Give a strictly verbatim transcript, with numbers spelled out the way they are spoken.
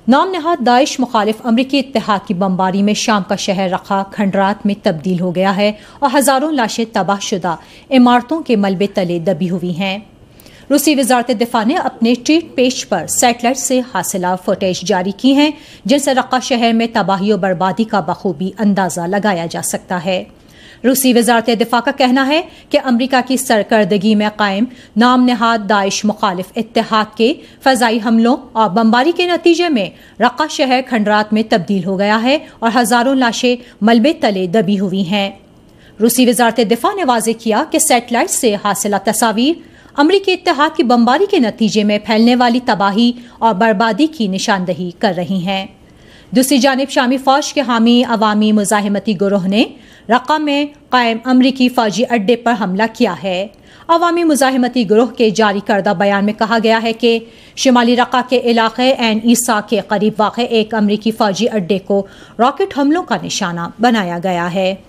نام نہاد داعش مخالف امریکی اتحاد کی بمباری میں شام کا شہر رقہ کھنڈرات میں تبدیل ہو گیا ہے اور ہزاروں لاشیں تباہ شدہ عمارتوں کے ملبے تلے دبی ہوئی ہیں۔ روسی وزارت دفاع نے اپنے ٹویٹ پیج پر سیٹلائٹ سے حاصلہ فوٹیج جاری کی ہیں، جن سے رقہ شہر میں تباہی و بربادی کا بخوبی اندازہ لگایا جا سکتا ہے۔ روسی وزارت دفاع کا کہنا ہے کہ امریکہ کی سرکردگی میں قائم نام نہاد داعش مخالف اتحاد کے فضائی حملوں اور بمباری کے نتیجے میں رقہ شہر کھنڈرات میں تبدیل ہو گیا ہے اور ہزاروں لاشیں ملبے تلے دبی ہوئی ہیں۔ روسی وزارت دفاع نے واضح کیا کہ سیٹلائٹ سے حاصلہ تصاویر امریکی اتحاد کی بمباری کے نتیجے میں پھیلنے والی تباہی اور بربادی کی نشاندہی کر رہی ہیں۔ دوسری جانب شامی فوج کے حامی عوامی مزاحمتی گروہ نے رقہ میں قائم امریکی فوجی اڈے پر حملہ کیا ہے۔ عوامی مزاحمتی گروہ کے جاری کردہ بیان میں کہا گیا ہے کہ شمالی رقہ کے علاقے عین عیسیٰ کے قریب واقع ایک امریکی فوجی اڈے کو راکٹ حملوں کا نشانہ بنایا گیا ہے۔